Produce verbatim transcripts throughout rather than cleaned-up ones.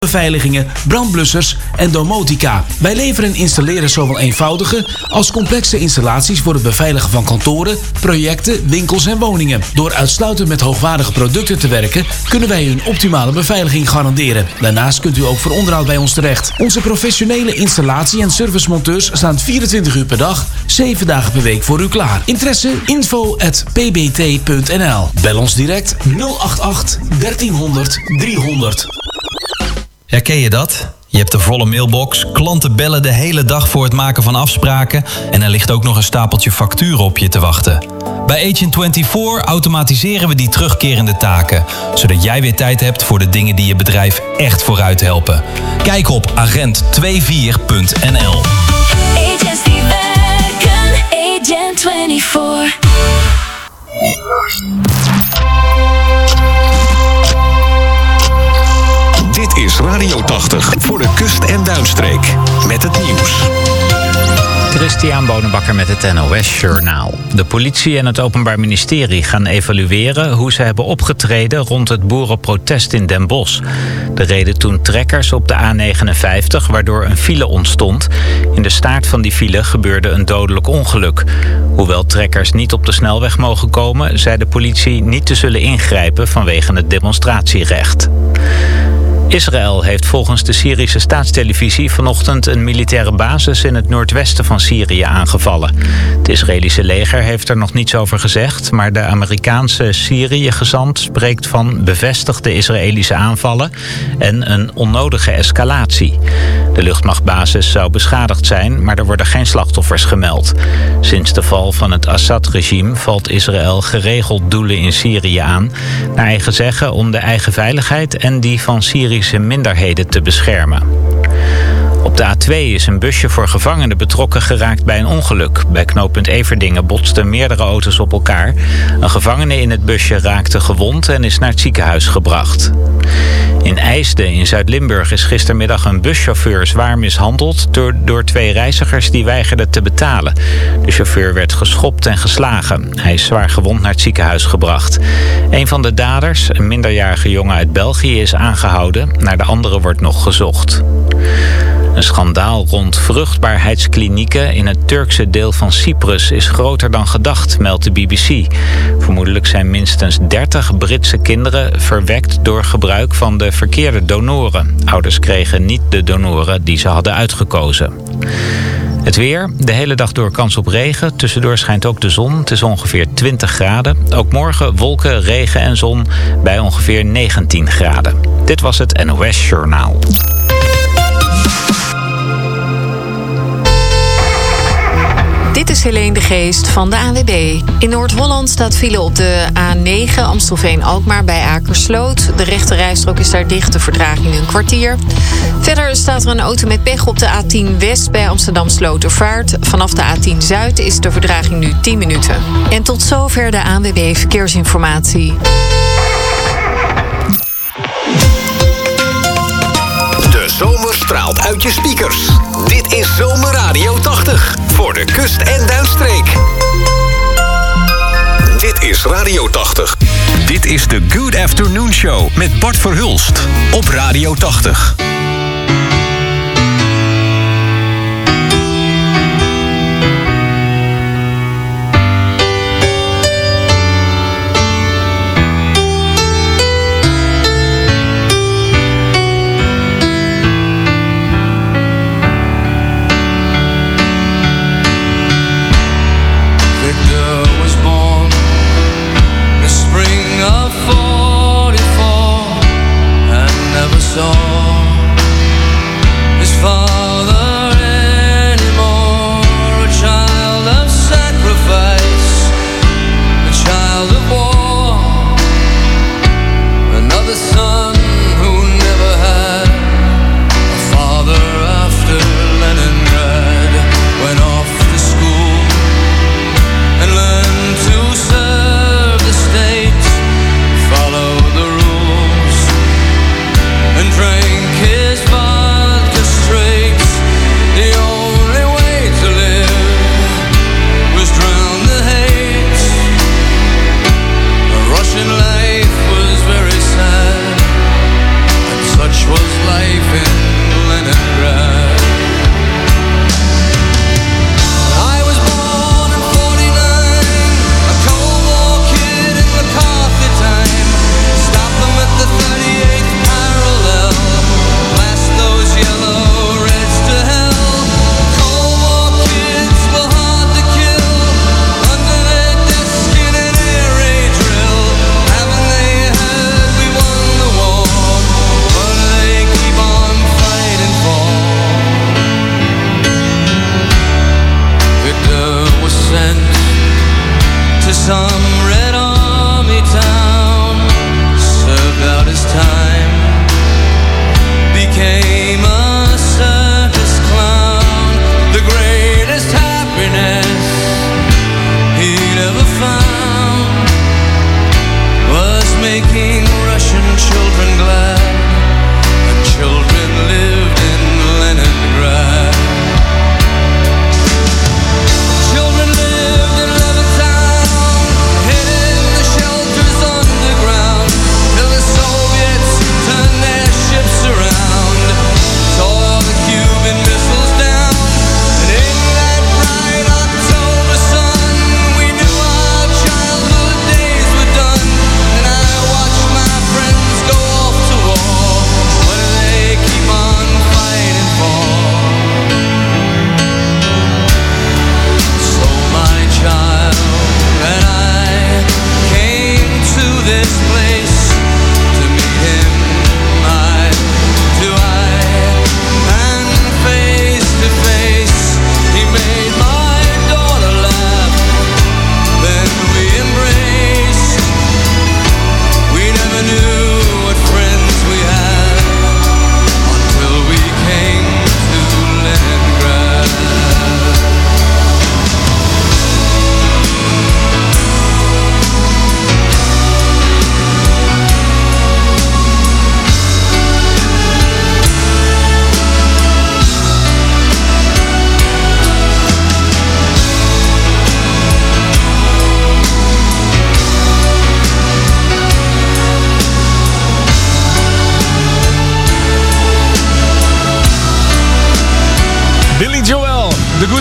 beveiligingen, brandblussers en domotica. Wij leveren en installeren zowel eenvoudige als complexe installaties voor het beveiligen van kantoren, projecten, winkels en woningen. Door uitsluitend met hoogwaardige producten te werken, kunnen wij u een optimale beveiliging garanderen. Daarnaast kunt u ook voor onderhoud bij ons terecht. Onze professionele installatie- en servicemonteurs staan vierentwintig uur per dag, zeven dagen per week voor u klaar. Interesse? info at p b t punt n l. Bel ons direct nul acht acht dertienhonderd driehonderd. Herken je dat? Je hebt een volle mailbox, klanten bellen de hele dag voor het maken van afspraken en er ligt ook nog een stapeltje facturen op je te wachten. Bij Agent vierentwintig automatiseren we die terugkerende taken, zodat jij weer tijd hebt voor de dingen die je bedrijf echt vooruit helpen. Kijk op agent vierentwintig punt n l. Agents die werken, Agent vierentwintig. Dit is Radio tachtig voor de kust- en duinstreek. Met het nieuws. Christian Bonenbakker met het N O S-journaal. De politie en het Openbaar Ministerie gaan evalueren hoe ze hebben opgetreden rond het boerenprotest in Den Bosch. Er reden toen trekkers op de A negenenvijftig, waardoor een file ontstond. In de staart van die file gebeurde een dodelijk ongeluk. Hoewel trekkers niet op de snelweg mogen komen, zei de politie niet te zullen ingrijpen vanwege het demonstratierecht. Israël heeft volgens de Syrische staatstelevisie vanochtend een militaire basis in het noordwesten van Syrië aangevallen. Het Israëlische leger heeft er nog niets over gezegd, maar de Amerikaanse Syrië-gezant spreekt van bevestigde Israëlische aanvallen en een onnodige escalatie. De luchtmachtbasis zou beschadigd zijn, maar er worden geen slachtoffers gemeld. Sinds de val van het Assad-regime valt Israël geregeld doelen in Syrië aan, naar eigen zeggen om de eigen veiligheid en die van Syrië minderheden te beschermen. Op de A twee is een busje voor gevangenen betrokken geraakt bij een ongeluk. Bij knooppunt Everdingen botsten meerdere auto's op elkaar. Een gevangene in het busje raakte gewond en is naar het ziekenhuis gebracht. In IJsden in Zuid-Limburg is gistermiddag een buschauffeur zwaar mishandeld door, door twee reizigers die weigerden te betalen. De chauffeur werd geschopt en geslagen. Hij is zwaar gewond naar het ziekenhuis gebracht. Een van de daders, een minderjarige jongen uit België, is aangehouden. Naar de andere wordt nog gezocht. Een schandaal rond vruchtbaarheidsklinieken in het Turkse deel van Cyprus is groter dan gedacht, meldt de B B C. Vermoedelijk zijn minstens dertig Britse kinderen verwekt door gebruik van de verkeerde donoren. Ouders kregen niet de donoren die ze hadden uitgekozen. Het weer, de hele dag door kans op regen. Tussendoor schijnt ook de zon. Het is ongeveer twintig graden. Ook morgen wolken, regen en zon bij ongeveer negentien graden. Dit was het N O S-journaal. Dit is Helene de Geest van de A N W B. In Noord-Holland staat file op de A negen Amstelveen-Alkmaar bij Akersloot. De rechte rijstrook is daar dicht, de vertraging een kwartier. Verder staat er een auto met pech op de A tien West bij Amsterdam-Slotervaart. Vanaf de A tien Zuid is de vertraging nu tien minuten. En tot zover de A N W B Verkeersinformatie. De zomer straalt uit je speakers. Dit is Zomerradio tachtig voor de kust- en duinstreek. Dit is Radio tachtig. Dit is de Good Afternoon Show met Bart Verhulst op Radio tachtig. Train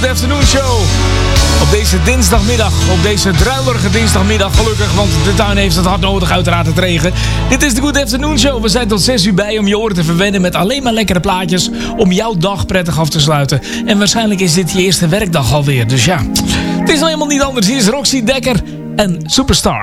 Afternoon Show. Op deze dinsdagmiddag, op deze druilerige dinsdagmiddag, gelukkig, want de tuin heeft het hard nodig, uiteraard het regen. Dit is de Good Afternoon Show. We zijn tot zes uur bij om je oren te verwennen met alleen maar lekkere plaatjes om jouw dag prettig af te sluiten. En waarschijnlijk is dit je eerste werkdag alweer, dus ja. Het is nou helemaal niet anders. Hier is Roxy Dekker en Superstar.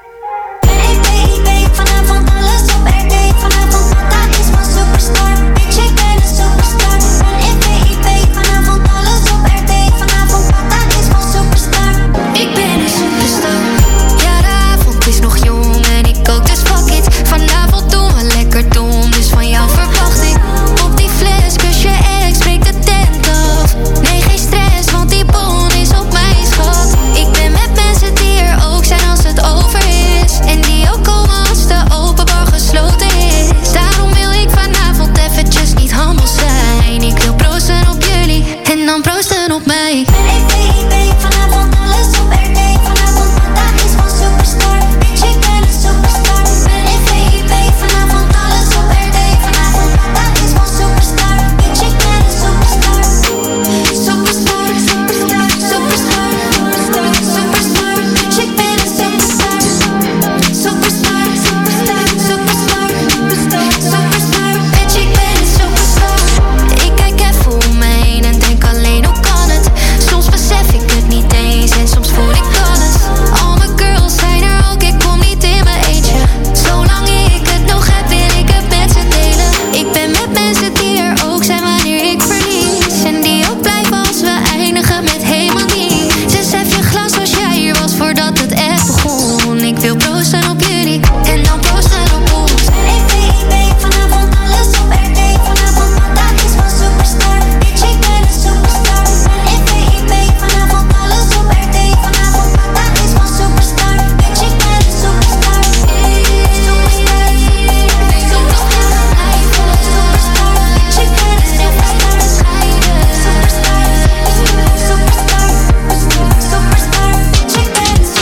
Vanavond alles op R D, vanavond Mata is van Superstar. Bitch, ik ben een superstar. Ben in V I P, vanavond alles op R D, vanavond Mata is van Superstar. Ik ben een superstar. Ja, de avond is nog jong en ik ook, dus fuck it. Vanavond doen we lekker dom, dus van jou verwacht ik. Op die fles kus je ex, breek de tent af. Nee, geen stress, want die bon is op mij, schat. Ik ben met mensen die er ook zijn als het over is. En die ook komen als de open bar gesloten is. Daarom wil ik vanavond eventjes niet handel zijn. Ik wil proosten op jullie en dan proosten op mij. Ben in V I P, vanavond alles op R D, vanavond Mata is van Superstar. Bitch, ik ben een superstar. Ben in V I P, vanavond alles op R D, vanavond Mata is van Superstar. Bitch, ik ben een superstar. Superstar, superstar, superstar, superstar, superstar. Bitch, ik ben een superstar. Superstar, superstar, superstar, superstar, superstar. Bitch, ik ben een superstar. Ik kijk even om me heen en denk alleen hoe kan het. Soms besef ik het niet eens en soms voel ik alles. Al mijn girls zijn er ook, ik kom niet in mijn eentje. Zolang ik het nog heb, wil ik het met ze delen. Ik ben met mensen die er ook zijn wanneer ik verlies. En die ook blijven als we eindigen met helemaal niets. Dus hef je glas als jij hier was voordat het echt begon. Ik wil proosten op jullie en dan proosten op ons. Ben in V I P, vanavond alles op R D, vanavond Mata is van Superstar. Bitch, ik ben een superstar. Ben in V I P, vanavond alles op R D, vanavond Mata is van Superstar. Bitch, ik ben een superstar. Superstar, superstar, superstar. Bitch, ik ben een superstar. Superstar, superstar, superstar. Bitch, ik ben een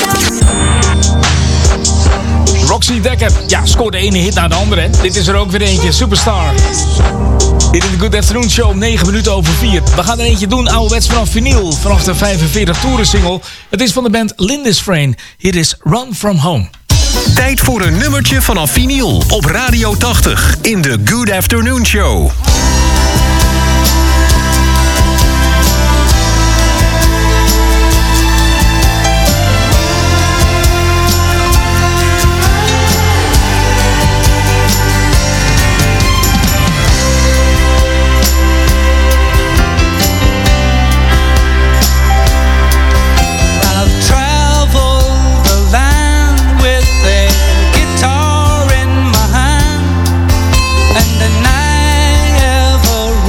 superstar. Roxy Dekker, ja, scoort de ene hit naar de andere. Dit is er ook weer eentje, Superstar. Dit is de Good Afternoon Show om negen minuten over vier. We gaan er eentje doen, ouderwets vanaf vinyl. Vanaf de vijfenveertig toeren single. Het is van de band Lindisfarne. Hier is Run From Home. Tijd voor een nummertje vanaf vinyl op Radio tachtig in de Good Afternoon Show. I've traveled the land with a guitar in my hand, and I never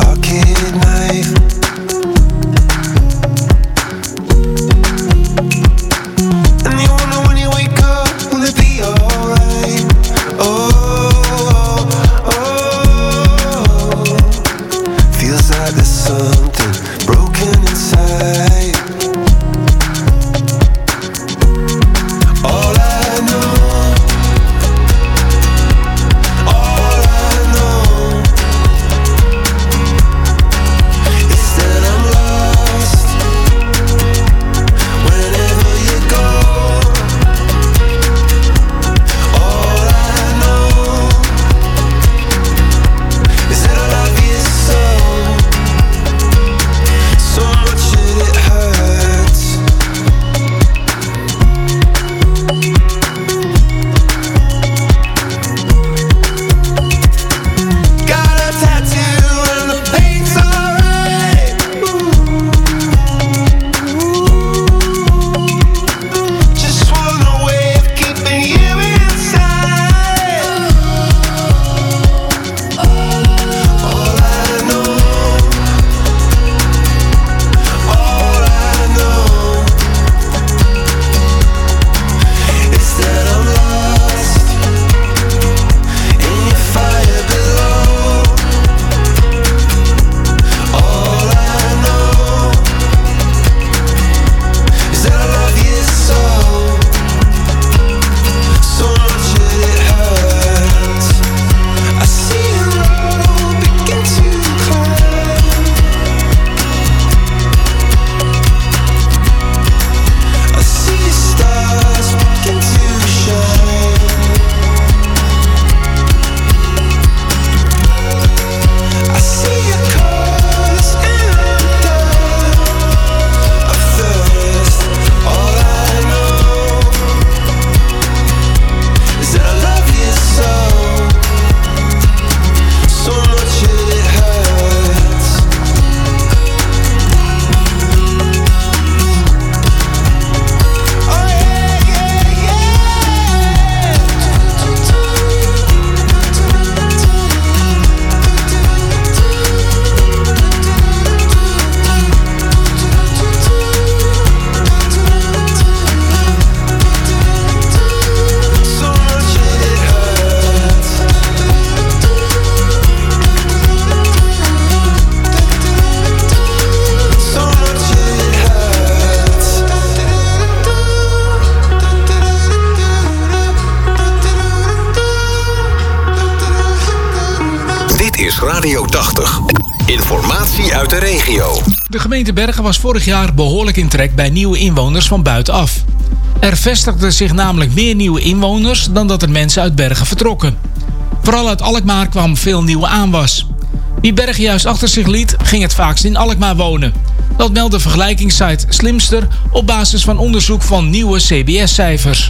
pocket knife. And you wonder when you wake up, will it be alright? Oh, oh, feels like there's something broken inside. All I know, all I know is that I'm lost wherever you go. All I know is that I love you so, so much that it hurts. Got a tattoo and the paint's alright. Just want a way of keeping you inside. All I know, all I know is that I'm lost in your fire below. All I know is that I love you so, so much that it hurts. I see a road begin to climb. I see stars begin to shine. I see your colors and I'm done. I thirst. All I know is that I love you so, so much that it hurts. Oh yeah, yeah, yeah. So much that it hurts. So much that it hurts. Dit is Radio tachtig. Informatie uit de regio. De gemeente Bergen was vorig jaar behoorlijk in trek bij nieuwe inwoners van buitenaf. Er vestigden zich namelijk meer nieuwe inwoners dan dat er mensen uit Bergen vertrokken. Vooral uit Alkmaar kwam veel nieuwe aanwas. Wie Bergen juist achter zich liet, ging het vaakst in Alkmaar wonen. Dat meldt de vergelijkingssite Slimster op basis van onderzoek van nieuwe C B S-cijfers.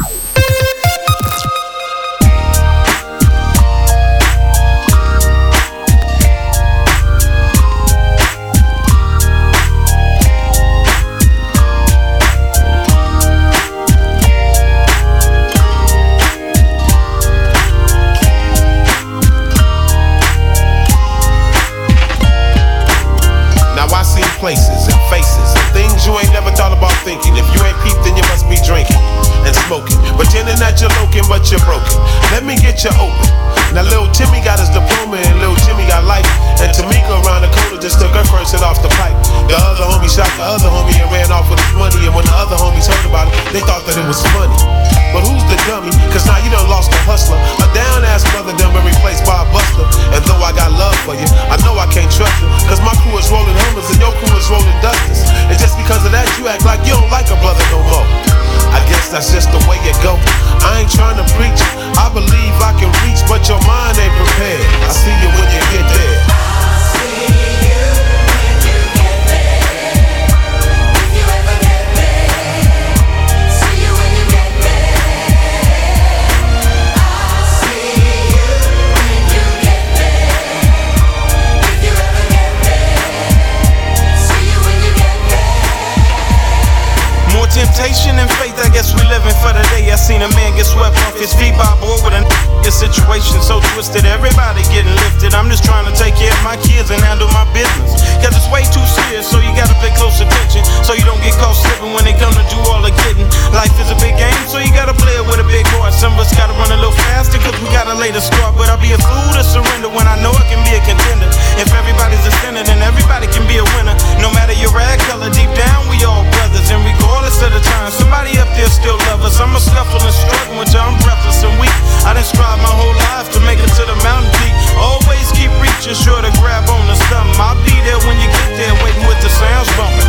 Now I see places and faces and things you ain't never thought about thinking. If you ain't peeped, then you must be drinking and smoking, pretending that you're looking, but you're broken. Let me get you open. Now little Timmy got his diploma and little Jimmy got life, and Tamika around the corner just took her first hit off the pipe. The other homie shot the other homie and ran off with his money, and when the other homies heard about it, they thought that it was funny. But who's the dummy? Cause now you done lost a hustler. A down ass brother done been replaced by a buster. And though I got love for you, I know I can't trust you. Cause my crew is rolling Hummers and your crew is rolling Dusters. And just because of that, you act like you don't like a brother no more. I guess that's just the way it go. I ain't trying to preach, I believe I can reach, but your mind ain't prepared. I see you when you get there. If you ever Patient and faith, I guess we living for the day. I seen a man get swept off his feet by a boy with a n- situation so twisted. Everybody getting lifted. I'm just trying to take care of my kids and handle my business. Cause it's way too serious, so you gotta pay close attention. So you don't get caught slipping when they come to do all the getting. Life is a big game, so you gotta play it with a big heart. Some of us gotta run a little faster, cause we gotta lay the start. But I'll be a fool to surrender when I know I can be a contender. If everybody's a sinner, then everybody can be a winner. No matter your rag color, deep down we all brothers. And regardless of the time, somebody up there still love us. I'm a scuffle and struggle until I'm breathless and weak. I done strive my whole life to make it to the mountain peak. Always keep reaching, sure to grab on to something. I'll be there when you get there, waiting with the sounds bumping.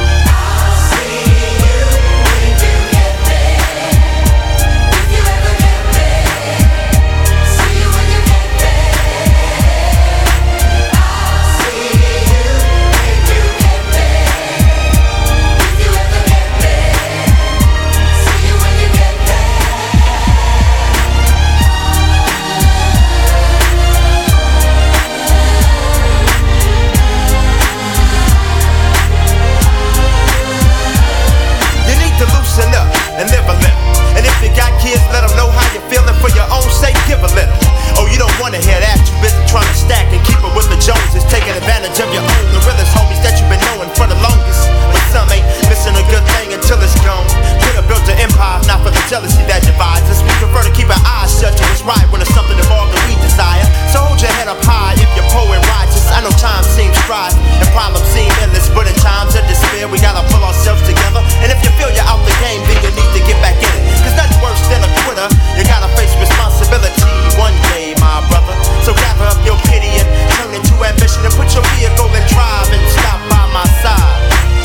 And live a little. And if you got kids, let them know how you're feeling. For your own sake, give a little. Oh, you don't wanna hear that. You busy trying to stack and keep it with the Joneses. Taking advantage of your own, the realest homies that you've been knowing for the longest. But some ain't missing a good thing until it's gone. Could've built an empire, not for the jealousy that divides us. We prefer to keep our eyes shut to what's right when it's something involved that we desire. So hold your head up high if you're poor and righteous. I know time seems strife and problems seem endless, but in times of despair, we gotta pull ourselves together. And if you feel you're out the game, then you need to get back in it. Cause nothing's worse than a quitter. You gotta face responsibility one day, my brother. So gather up your pity and turn it to ambition and put your vehicle in drive and stop by my side.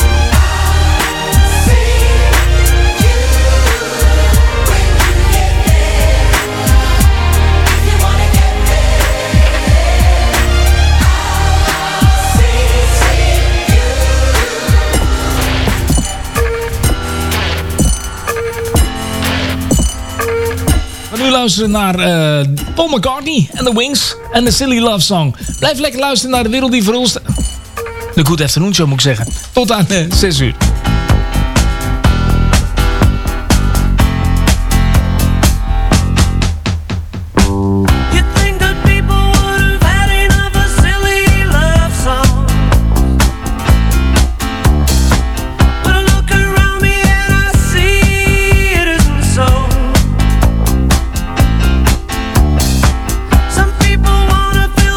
Nu luisteren naar uh, Paul McCartney en The Wings en de Silly Love Song. Blijf lekker luisteren naar de wereld die voor ons... De Good Afternoon Show moet ik zeggen. Tot aan uh, zes uur.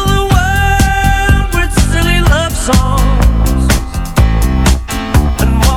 And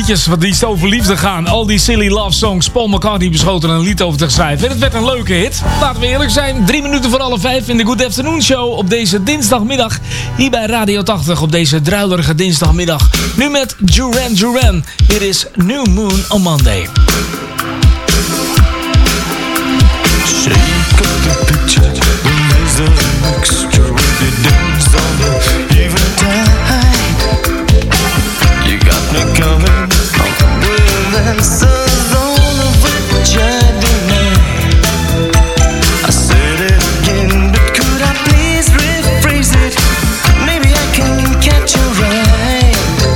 liedjes wat die over liefde gaan. Al die silly love songs. Paul McCartney besloot er een lied over te schrijven. En het werd een leuke hit. Laten we eerlijk zijn. Drie minuten voor alle vijf in de Good Afternoon Show. Op deze dinsdagmiddag. Hier bij Radio tachtig. Op deze druilerige dinsdagmiddag. Nu met Duran Duran. Dit is New Moon on Monday. Shake up the picture, there's an extravagance on the eventide. You got me coming with answers all of which I deny. I said it again, but could I please rephrase it? Maybe I can catch your eye.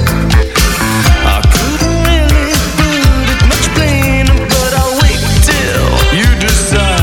I couldn't really put it much plainer, but I'll wait till you decide.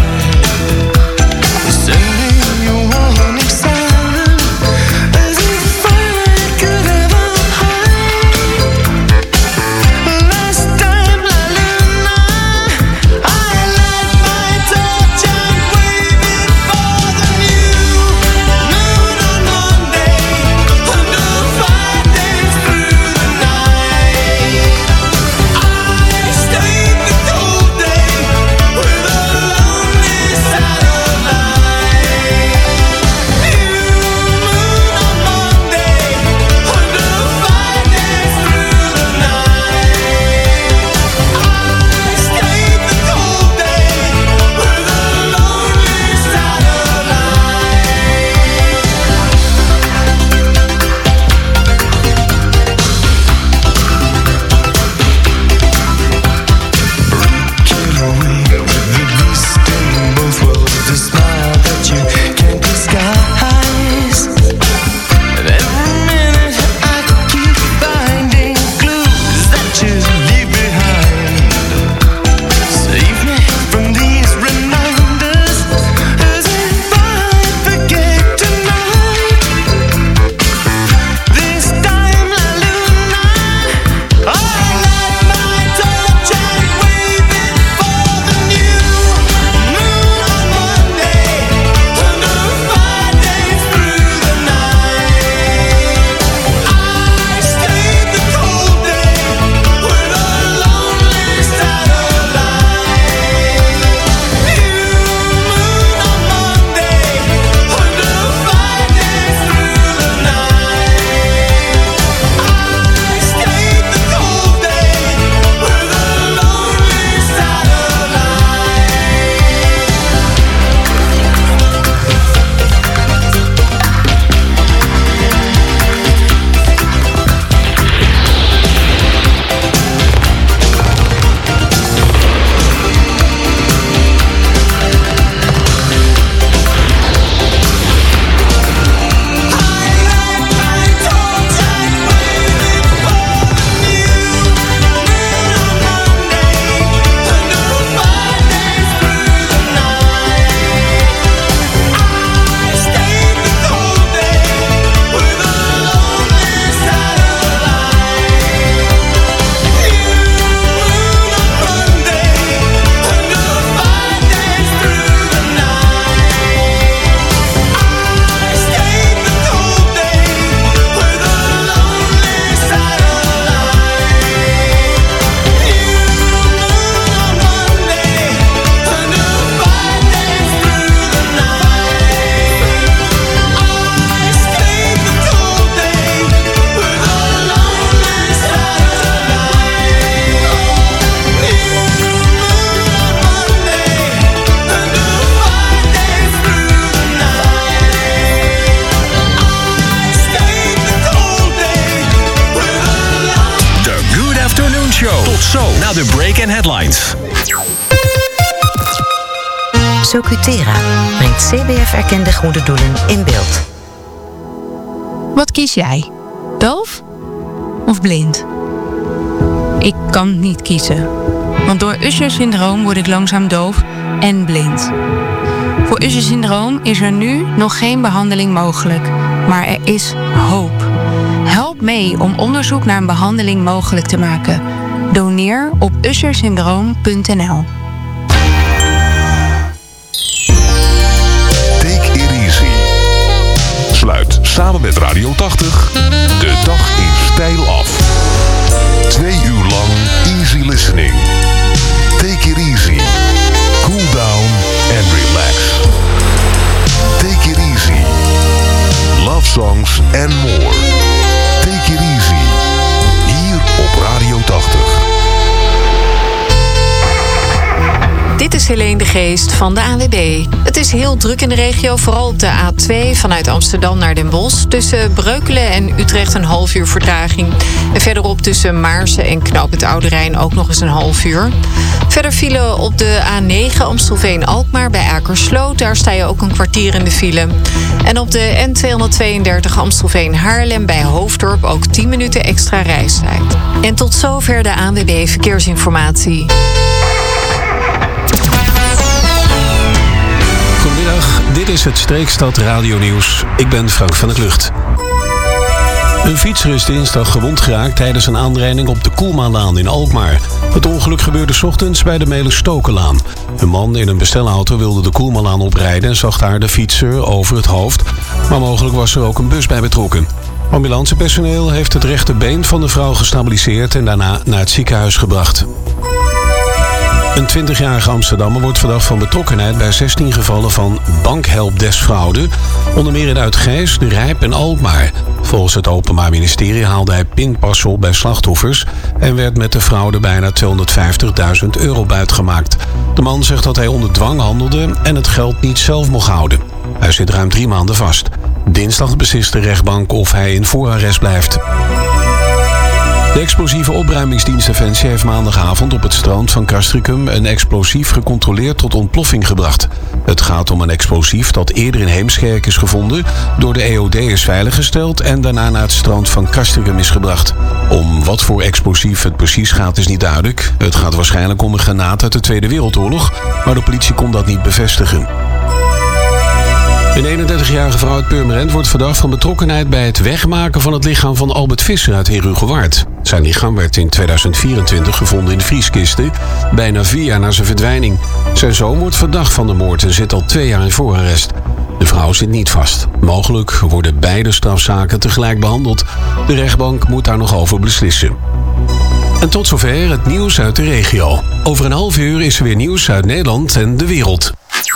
De break en headlines. Socutera brengt C B F-erkende goede doelen in beeld. Wat kies jij? Doof of blind? Ik kan niet kiezen. Want door Usher-syndroom word ik langzaam doof en blind. Voor Usher-syndroom is er nu nog geen behandeling mogelijk. Maar er is hoop. Help mee om onderzoek naar een behandeling mogelijk te maken. Doneer op ushersyndroom punt n l. Take it easy. Sluit samen met Radio tachtig de dag in stijl af. Twee uur lang listening. Take it easy. Cool down and relax. Take it easy. Love songs and more. Take it easy. Hier op Radio tachtig. Dit is Helene de Geest van de A N W B. Het is heel druk in de regio, vooral op de A twee vanuit Amsterdam naar Den Bosch. Tussen Breukelen en Utrecht een half uur vertraging. En verderop tussen Maarsen en Knoopend Oude Rijn ook nog eens een half uur. Verder file op de A negen Amstelveen-Alkmaar bij Akersloot. Daar sta je ook een kwartier in de file. En op de N tweehonderdtweeëndertig Amstelveen-Haarlem bij Hoofddorp ook tien minuten extra reistijd. En tot zover de A N W B Verkeersinformatie. Goedemiddag, dit is het Streekstad Radio Nieuws. Ik ben Frank van der Klucht. Een fietser is dinsdag gewond geraakt tijdens een aanrijding op de Koelmaanlaan in Alkmaar. Het ongeluk gebeurde 's ochtends bij de Melenstokenlaan. Een man in een bestelauto wilde de Koelmaanlaan oprijden en zag daar de fietser over het hoofd. Maar mogelijk was er ook een bus bij betrokken. Ambulancepersoneel heeft het rechterbeen van de vrouw gestabiliseerd en daarna naar het ziekenhuis gebracht. Een twintigjarige Amsterdammer wordt verdacht van betrokkenheid bij zestien gevallen van bankhelpdeskfraude, onder meer in Uitgeest, De Rijp en Alkmaar. Volgens het Openbaar Ministerie haalde hij pinpassen op bij slachtoffers en werd met de fraude bijna tweehonderdvijftigduizend euro buitgemaakt. De man zegt dat hij onder dwang handelde en het geld niet zelf mocht houden. Hij zit ruim drie maanden vast. Dinsdag beslist de rechtbank of hij in voorarrest blijft. De explosieve opruimingsdienst Defensie heeft maandagavond op het strand van Castricum een explosief gecontroleerd tot ontploffing gebracht. Het gaat om een explosief dat eerder in Heemskerk is gevonden, door de E O D is veiliggesteld en daarna naar het strand van Castricum is gebracht. Om wat voor explosief het precies gaat is niet duidelijk. Het gaat waarschijnlijk om een granaat uit de Tweede Wereldoorlog, maar de politie kon dat niet bevestigen. Een eenendertigjarige vrouw uit Purmerend wordt verdacht van betrokkenheid bij het wegmaken van het lichaam van Albert Visser uit Herugewaard. Zijn lichaam werd in tweeduizend vierentwintig gevonden in vrieskisten, bijna vier jaar na zijn verdwijning. Zijn zoon wordt verdacht van de moord en zit al twee jaar in voorarrest. De vrouw zit niet vast. Mogelijk worden beide strafzaken tegelijk behandeld. De rechtbank moet daar nog over beslissen. En tot zover het nieuws uit de regio. Over een half uur is er weer nieuws uit Nederland en de wereld.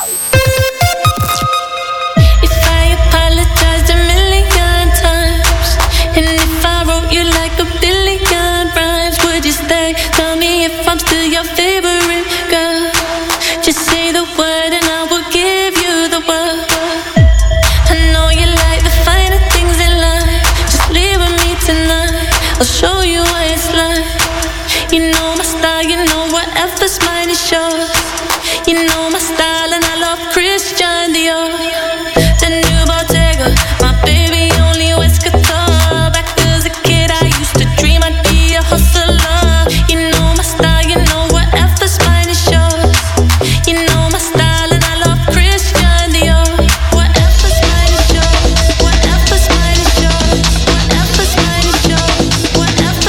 Tell me if I'm still your favorite girl. Just say the word and I will give you the world. I know you like the finer things in life. Just leave with me tonight. I'll show you what it's like. You know my style, you know whatever's mine is yours. You know my style and I love Christian Dior. The new Bottega, my baby only wears couture. Back as a kid I used to dream I'd be a hustler. You know my style, you know whatever's mine is yours. You know my style and I love Christian Dior. Whatever's mine is yours. Whatever's mine is yours. Whatever's mine is yours. Whatever's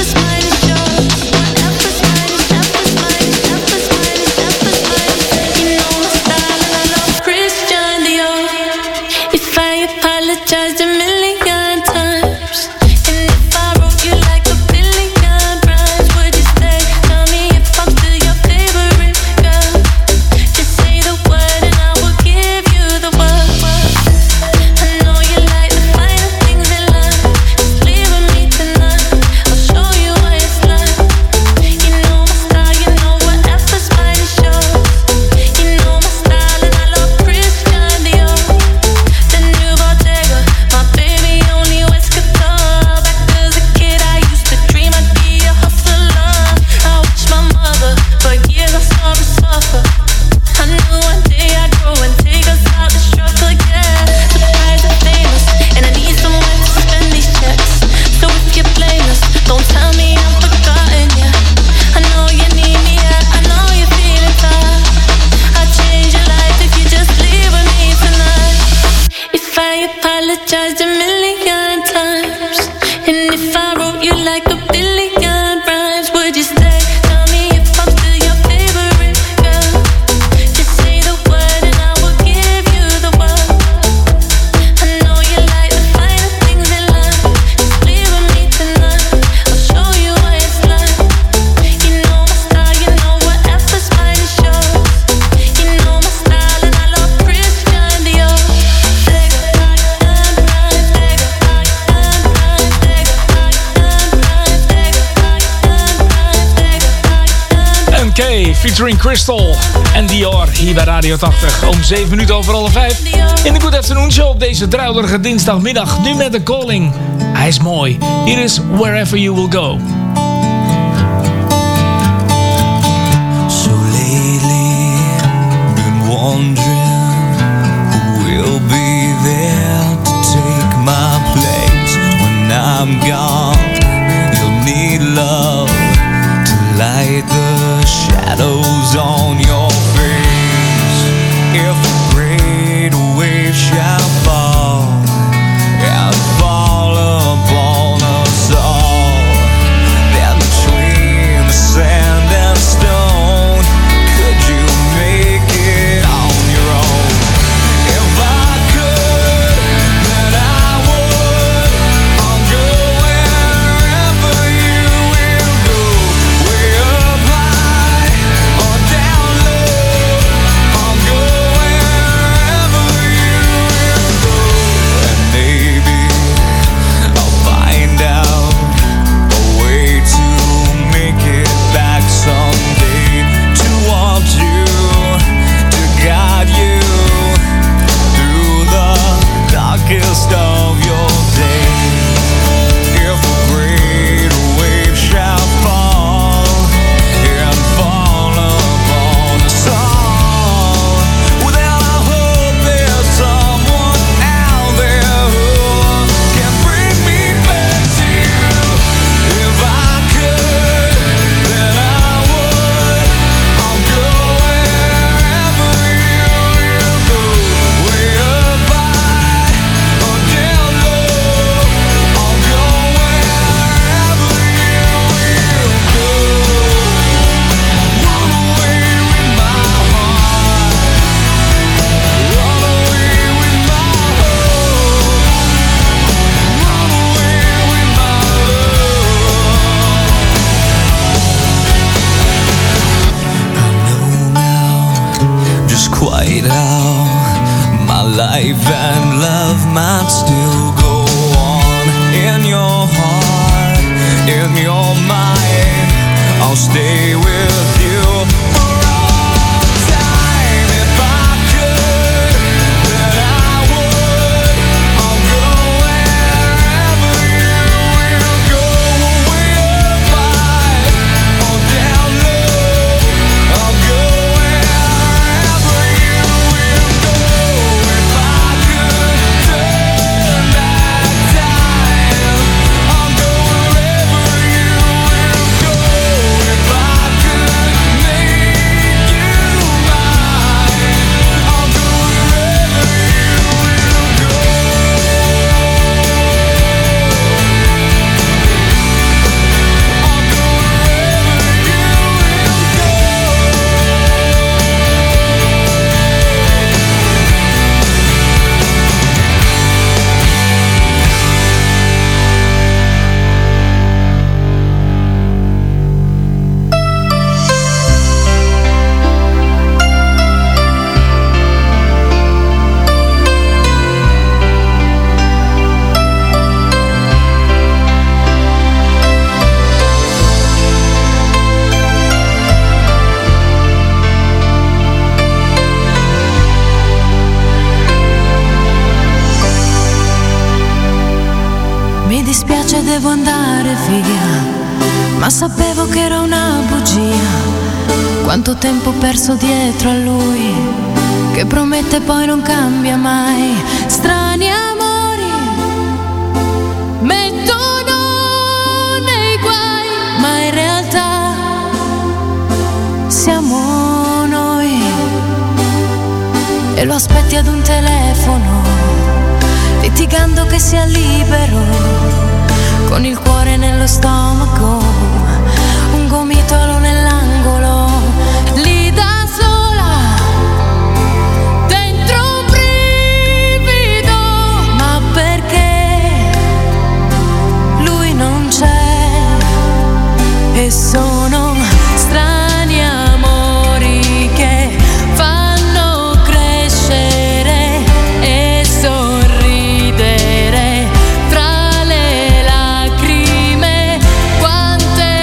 featuring Crystal en Dior hier bij Radio tachtig. Om zeven minuten over alle vijf. In de Good Afternoon Show op deze druilerige dinsdagmiddag. Nu met de calling. Hij is mooi. Hier is Wherever You Will Go. So lately, been wondering who will be there to take my place when I'm gone. You'll need love to light the shadows on your face. If a great wave shall fall and fall upon us all, then between the sand and stone, could you make it on your own? If I could, then I would. I'll go wherever you will go, way up high or down low. I'll go wherever you will go, and maybe I'll find out a way to make it back someday, to want you, to guide you through the darkest of your days. If a great wave shall fall and fall upon us all, well then I hope there's someone out there who can bring me back to you. If I could, then I would. I'll go wherever you will go, way up high or down low. I'll go wherever you will go. Run away with my heart, run away with my hope, run away with my love. I know now just quite how my life and love might still go on. In your heart, in your mind, I'll stay with you for all time. If I could, then I would. I'll go wherever you will go, way up high or down low. I'll go wherever you will go. If I could turn back time, I'll go wherever you will go. If I could make you mine, I'll go wherever you will go. I'll go wherever you will go. Mi dispiace, devo andare via, ma sapevo che era una bugia. Quanto tempo perso dietro a lui, che promette poi non cambia mai. Strani amori mettono nei guai, ma in realtà siamo noi. E lo aspetti ad un telefono, litigando che sia libero, con il cuore nello stomaco, un gomitolo nell'angolo, lì da sola, dentro un brivido, ma perché lui non c'è e sono strani amori che fanno crescere e sorridere tra le lacrime. Quante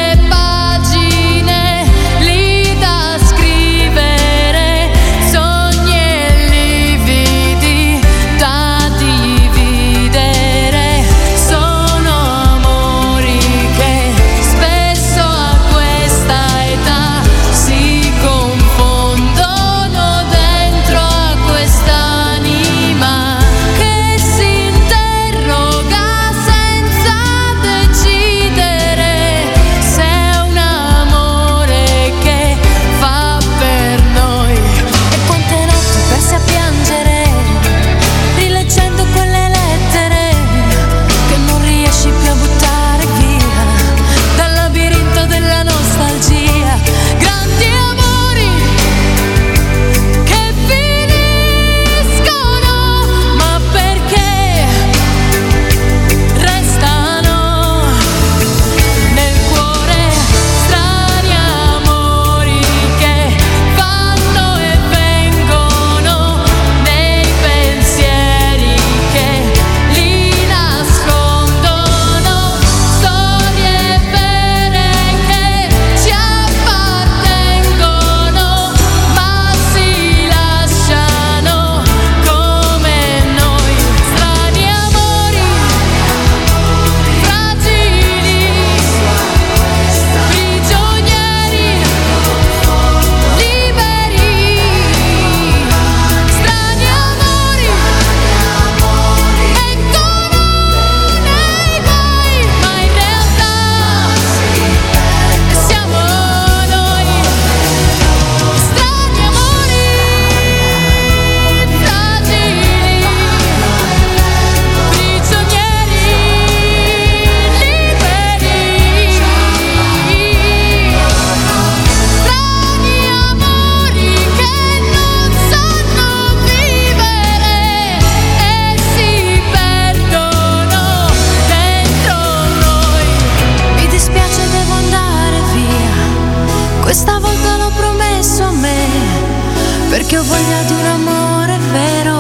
che ho voglia di un amore vero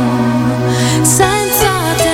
senza te.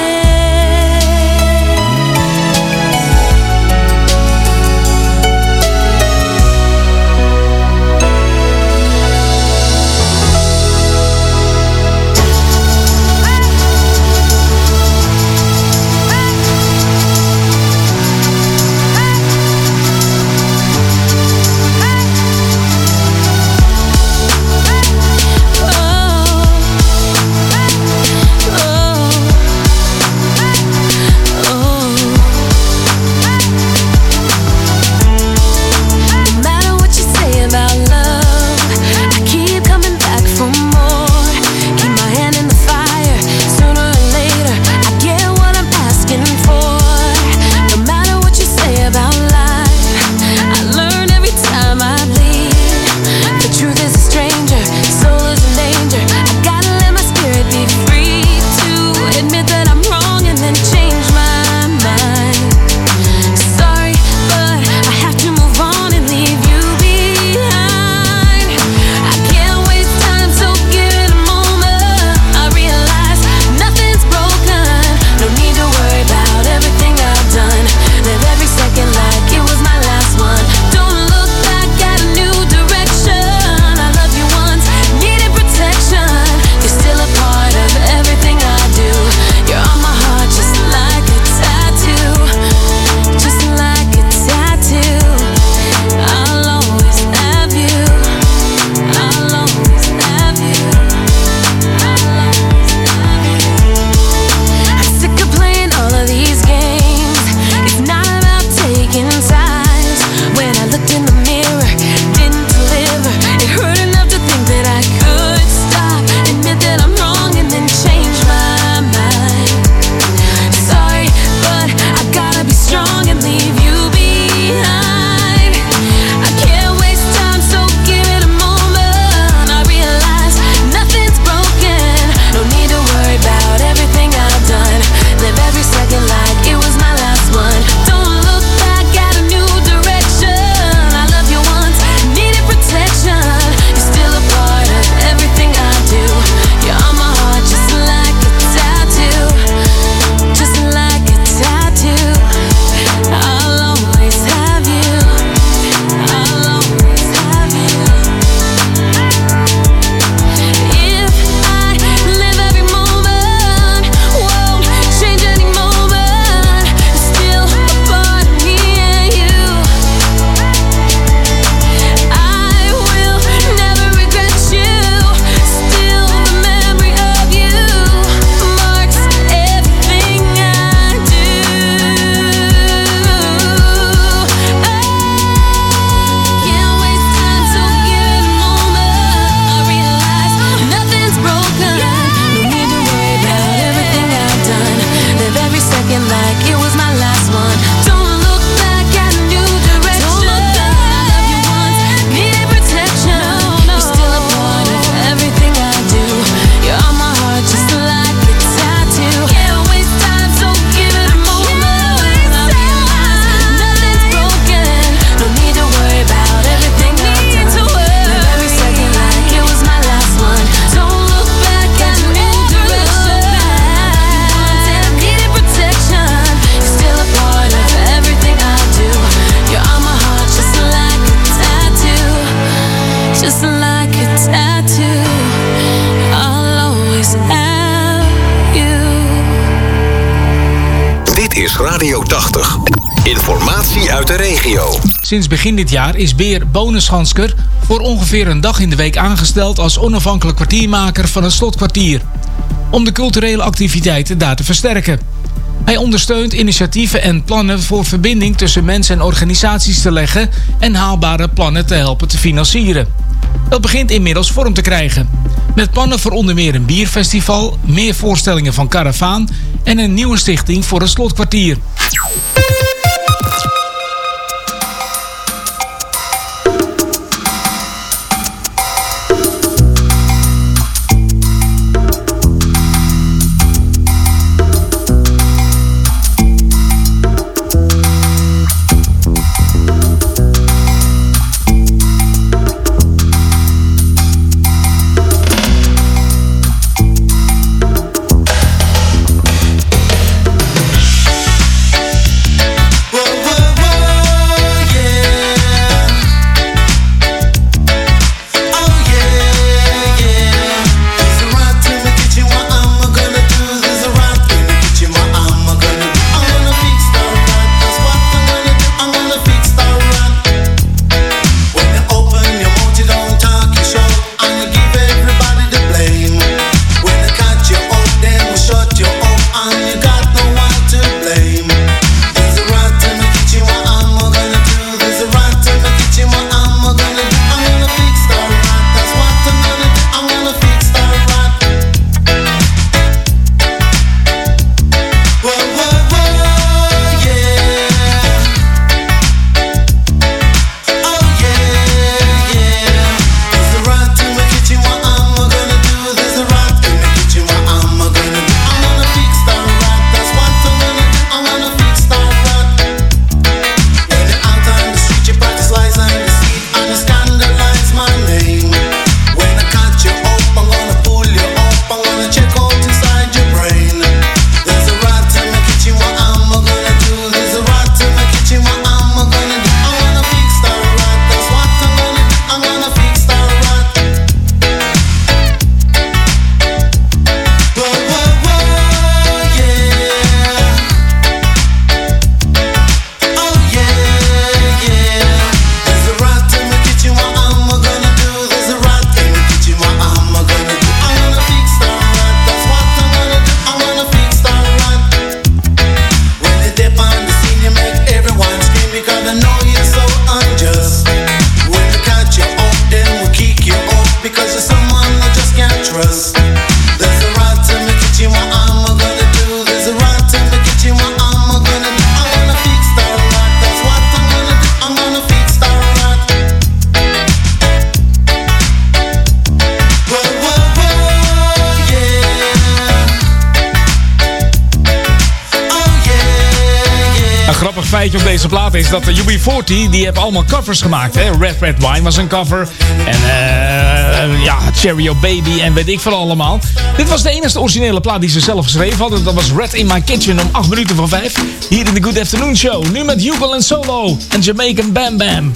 Radio tachtig. Informatie uit de regio. Sinds begin dit jaar is Beer Bonenshansker voor ongeveer een dag in de week aangesteld als onafhankelijk kwartiermaker van het Slotkwartier, om de culturele activiteiten daar te versterken. Hij ondersteunt initiatieven en plannen voor verbinding tussen mensen en organisaties te leggen en haalbare plannen te helpen te financieren. Dat begint inmiddels vorm te krijgen. Met plannen voor onder meer een bierfestival, meer voorstellingen van Karavaan en een nieuwe stichting voor het Slotkwartier. us. There's a right time to get you what I'm gonna do. There's a right time to get you what I'm gonna do. I'm gonna fix that right. That's what I'm gonna do. I'm gonna fix that right. Whoa, whoa, whoa, yeah. Oh yeah, yeah. Een grappig feitje op deze plaat is dat de U B veertig, die hebben allemaal covers gemaakt. Hè? Red Red Wine was een cover. En uh, ja, Cherry O Baby en weet ik veel allemaal. Dit was de enige originele plaat die ze zelf geschreven hadden. Dat was Red in My Kitchen om acht minuten voor vijf. Hier in de Good Afternoon Show. Nu met Hugo en Solo en Jamaican Bam Bam.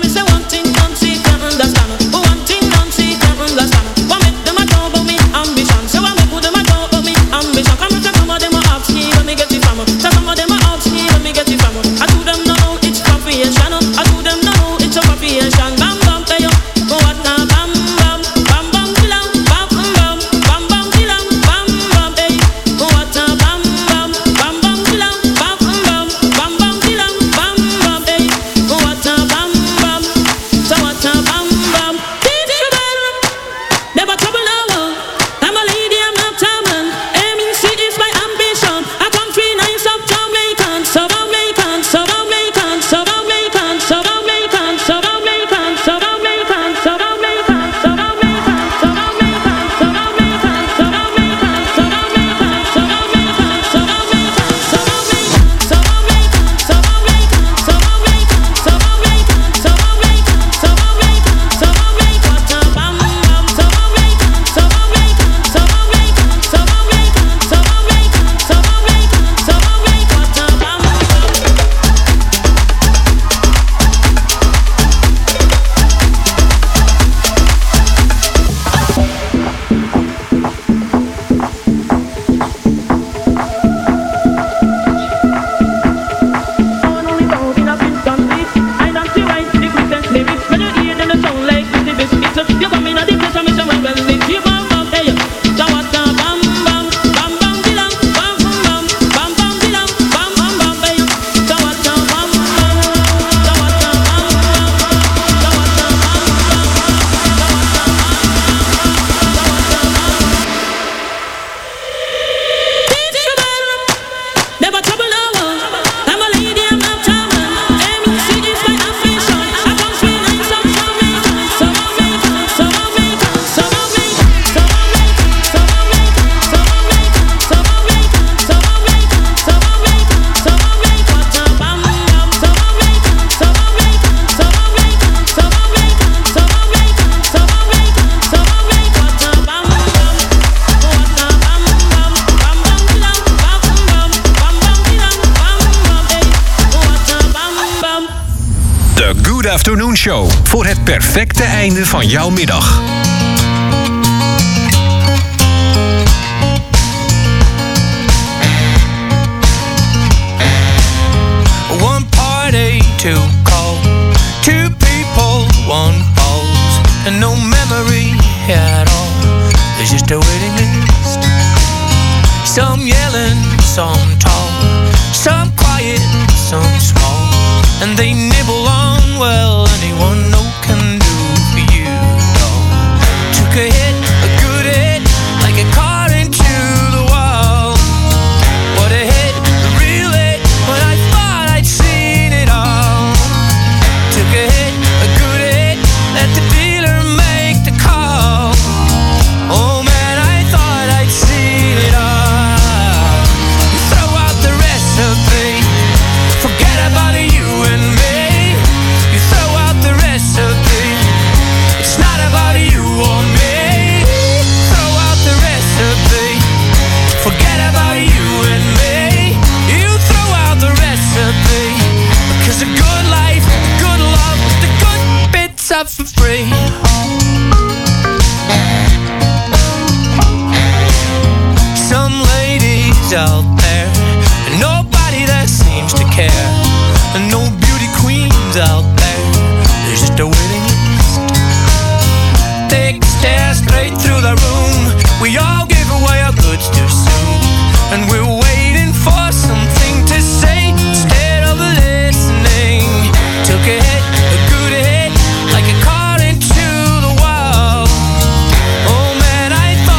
Afternoon Show voor het perfecte einde van jouw middag. One party to call, two people, one pause, and no memory at all. There's just a waiting list. Some yelling, some tall, some quiet, some small, and they nibble on, well, anyone no can do for you, no. Took a hit, a good hit, like a car into the wall. What a hit, a real hit, when I thought I'd seen it all. Took a hit, a good hit, let the dealer make the call. Oh man, I thought I'd seen it all. You throw out the recipe, forget about you and me. It's not about you or me. Throw out the recipe, forget about you and me. You throw out the recipe, because a good life, a good love, the good bits are for free. Some ladies out there, and nobody that seems to care, and no beauty queens out there, there's just a waiting list. Take a stare straight through the room. We all give away our goods too soon, and we're waiting for something to say instead of listening. Took a hit, a good hit, like a car into the wall. Oh man, I thought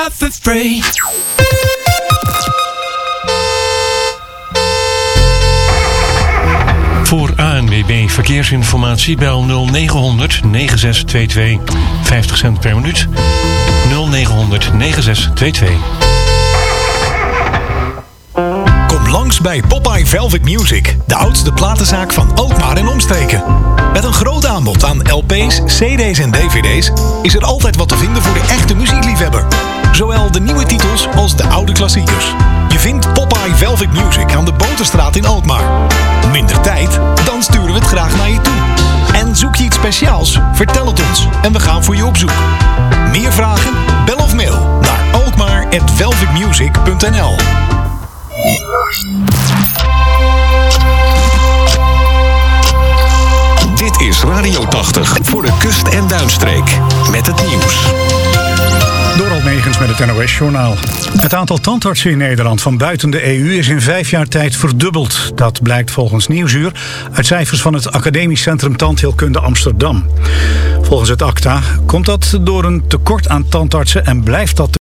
for free. Voor A N W B Verkeersinformatie bel nul negen negen zes twee twee. vijftig cent per minuut. nul negen negen zes twee twee. Kom langs bij Popeye Velvet Music, de oudste platenzaak van Alkmaar en omstreken. Met een groot aanbod aan L P's, C D's en D V D's is er altijd wat te vinden voor de echte muziekliefhebber. Zowel de nieuwe titels als de oude klassiekers. Je vindt Popeye Velvet Music aan de Boterstraat in Alkmaar. Minder tijd? Dan sturen we het graag naar je toe. En zoek je iets speciaals? Vertel het ons en we gaan voor je op zoek. Meer vragen? Bel of mail naar alkmaar at velvetmusic punt n l. Dit is Radio tachtig voor de kust- en duinstreek. Met het nieuws. Door Almegens met het N O S-journaal. Het aantal tandartsen in Nederland van buiten de E U is in vijf jaar tijd verdubbeld. Dat blijkt volgens Nieuwsuur uit cijfers van het Academisch Centrum Tandheelkunde Amsterdam. Volgens het A C T A komt dat door een tekort aan tandartsen en blijft dat